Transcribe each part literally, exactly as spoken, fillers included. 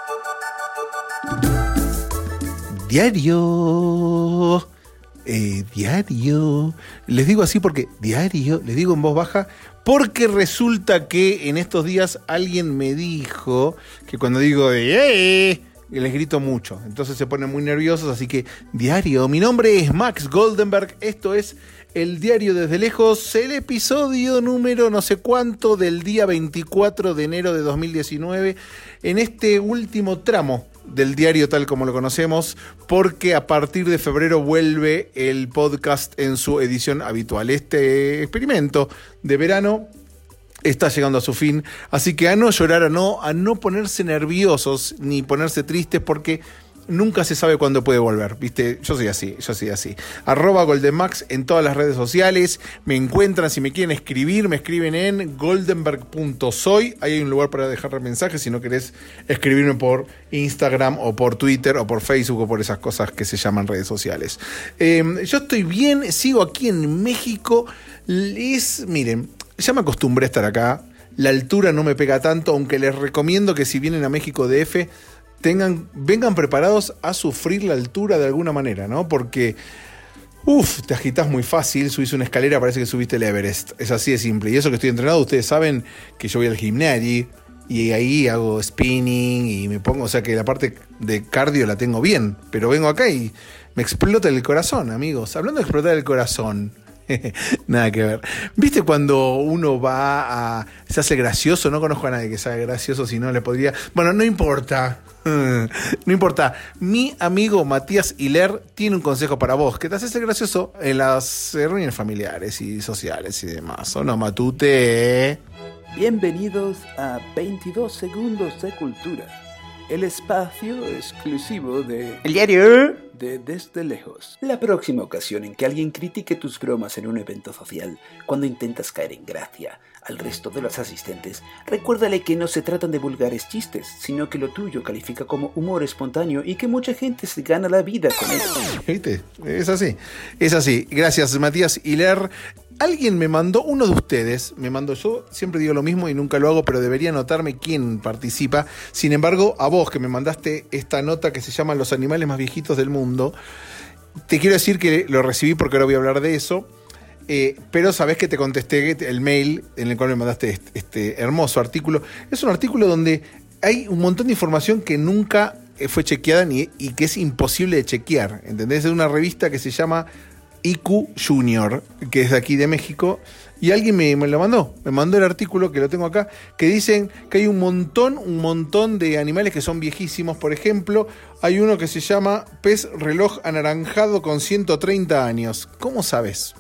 Diario, eh, diario, les digo así porque diario, les digo en voz baja, porque resulta que en estos días alguien me dijo que cuando digo eh, les grito mucho, entonces se ponen muy nerviosos, así que diario, mi nombre es Max Goldenberg, esto es El Diario Desde Lejos, el episodio número no sé cuánto del día veinticuatro de enero de dos mil diecinueve, en este último tramo del diario tal como lo conocemos, porque a partir de febrero vuelve el podcast en su edición habitual. Este experimento de verano está llegando a su fin, así que a no llorar, a no, a no ponerse nerviosos ni ponerse tristes, porque nunca se sabe cuándo puede volver, ¿viste? Yo soy así, yo soy así. Arroba Goldenmax en todas las redes sociales. Me encuentran, si me quieren escribir, me escriben en goldenberg punto soy. Ahí hay un lugar para dejar mensajes si no querés escribirme por Instagram o por Twitter o por Facebook o por esas cosas que se llaman redes sociales. Eh, yo estoy bien, sigo aquí en México. Les, miren, ya me acostumbré a estar acá. La altura no me pega tanto, aunque les recomiendo que si vienen a México D F... Tengan, vengan preparados a sufrir la altura de alguna manera, ¿no? Porque, uff, te agitas muy fácil, subís una escalera, parece que subiste el Everest. Es así de simple. Y eso que estoy entrenado, ustedes saben que yo voy al gimnasio y ahí hago spinning y me pongo, o sea que la parte de cardio la tengo bien. Pero vengo acá y me explota el corazón, amigos. Hablando de explotar el corazón, nada que ver. ¿Viste cuando uno va a... se hace gracioso? No conozco a nadie que sea gracioso, si no le podría... Bueno, no importa. No importa. Mi amigo Matías Hiler tiene un consejo para vos, que te hace ser gracioso en las reuniones familiares y sociales y demás. ¿O no, Matute? Bienvenidos a veintidós segundos de cultura, el espacio exclusivo de El Diario de Desde Lejos. La próxima ocasión en que alguien critique tus bromas en un evento social, cuando intentas caer en gracia al resto de los asistentes, recuérdale que no se tratan de vulgares chistes, sino que lo tuyo califica como humor espontáneo y que mucha gente se gana la vida con eso. ¿Viste? Es así, es así. Gracias, Matías Hiler. Alguien me mandó, uno de ustedes me mandó, yo siempre digo lo mismo y nunca lo hago, pero debería anotarme quién participa. Sin embargo, a vos que me mandaste esta nota que se llama Los animales más viejitos del mundo, te quiero decir que lo recibí porque ahora voy a hablar de eso, eh, pero sabés que te contesté el mail en el cual me mandaste este, este hermoso artículo. Es un artículo donde hay un montón de información que nunca fue chequeada ni, y que es imposible de chequear, ¿entendés? Es una revista que se llama I Q Junior, que es de aquí de México, y alguien me, me lo mandó, me mandó el artículo que lo tengo acá, que dicen que hay un montón, un montón de animales que son viejísimos. Por ejemplo, hay uno que se llama pez reloj anaranjado con ciento treinta años. ¿Cómo sabes?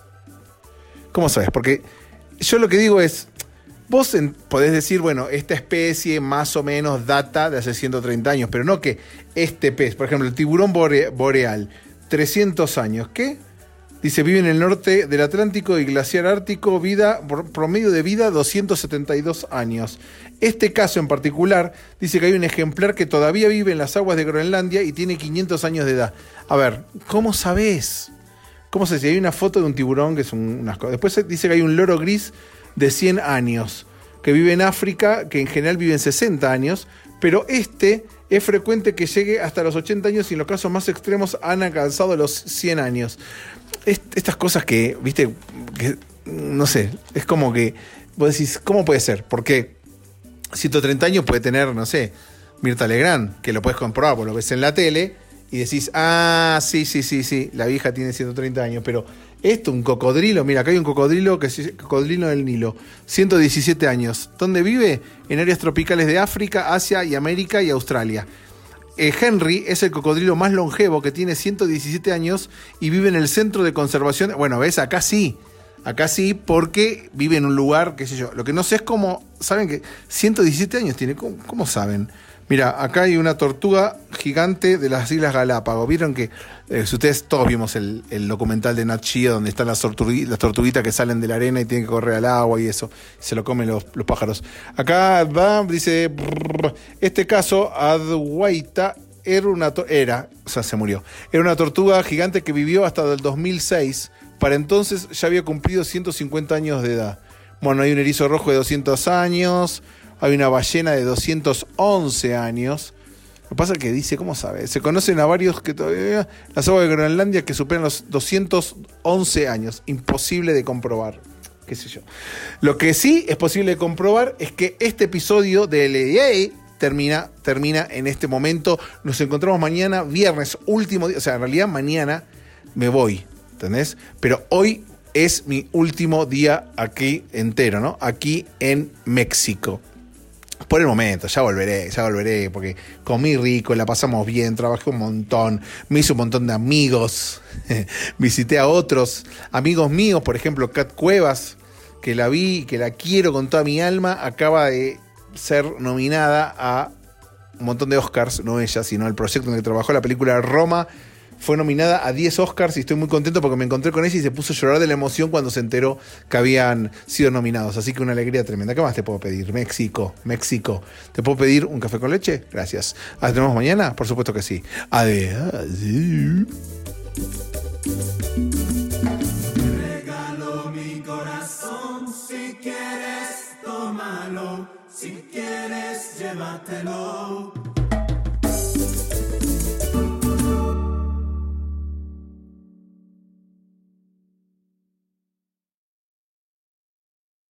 ¿Cómo sabes? Porque yo lo que digo es, vos en, podés decir, bueno, esta especie más o menos data de hace ciento treinta años, pero no que este pez, por ejemplo, el tiburón bore, boreal, trescientos años, ¿qué? Dice, vive en el norte del Atlántico y glaciar ártico, vida, promedio de vida doscientos setenta y dos años. Este caso en particular dice que hay un ejemplar que todavía vive en las aguas de Groenlandia y tiene quinientos años de edad. A ver, ¿cómo sabés? ¿Cómo sabés? Si hay una foto de un tiburón que es un, unas cosas. Después dice que hay un loro gris de cien años que vive en África, que en general vive en sesenta años, pero este es frecuente que llegue hasta los ochenta años y en los casos más extremos han alcanzado los cien años. Estas cosas que, viste, que, no sé, es como que vos decís, ¿cómo puede ser? Porque ciento treinta años puede tener, no sé, Mirta Legrand, que lo puedes comprobar, vos lo ves en la tele y decís, ah, sí, sí, sí, sí, la vieja tiene ciento treinta años, pero esto, un cocodrilo, mira, acá hay un cocodrilo, que es cocodrilo del Nilo, ciento diecisiete años. ¿Dónde vive? En áreas tropicales de África, Asia y América y Australia. Eh, Henry es el cocodrilo más longevo, que tiene ciento diecisiete años y vive en el centro de conservación. Bueno, ves, acá sí, acá sí, porque vive en un lugar, qué sé yo. Lo que no sé es cómo, ¿saben que ciento diecisiete años tiene? ¿Cómo, cómo saben? Mira, acá hay una tortuga gigante de las Islas Galápagos. Vieron que, eh, si ustedes todos vimos el, el documental de Nat Geo, donde están las, tortugui, las tortuguitas que salen de la arena y tienen que correr al agua y eso, se lo comen los, los pájaros. Acá va, dice, brrr, este caso, Adwaita era una, to- era, o sea, se murió, era una tortuga gigante que vivió hasta el dos mil seis. Para entonces ya había cumplido ciento cincuenta años de edad. Bueno, hay un erizo rojo de doscientos años. Hay una ballena de doscientos once años. Lo que pasa es que dice, ¿cómo sabe? Se conocen a varios que todavía... Las aguas de Groenlandia que superan los doscientos once años. Imposible de comprobar. Qué sé yo. Lo que sí es posible de comprobar es que este episodio de L A termina, termina en este momento. Nos encontramos mañana, viernes, último día. O sea, en realidad mañana me voy, ¿entendés? Pero hoy es mi último día aquí entero, ¿no? Aquí en México. Por el momento, ya volveré, ya volveré, porque comí rico, la pasamos bien, trabajé un montón, me hice un montón de amigos, visité a otros amigos míos, por ejemplo, Kat Cuevas, que la vi, que la quiero con toda mi alma, acaba de ser nominada a un montón de Oscars, no ella, sino el proyecto en el que trabajó, la película Roma. Fue nominada a diez Oscars y estoy muy contento porque me encontré con ella y se puso a llorar de la emoción cuando se enteró que habían sido nominados. Así que una alegría tremenda. ¿Qué más te puedo pedir? México, México. ¿Te puedo pedir un café con leche? Gracias. ¿Nos vemos mañana? Por supuesto que sí. Adiós. Regalo mi corazón, si quieres, tómalo. Si quieres, llévatelo.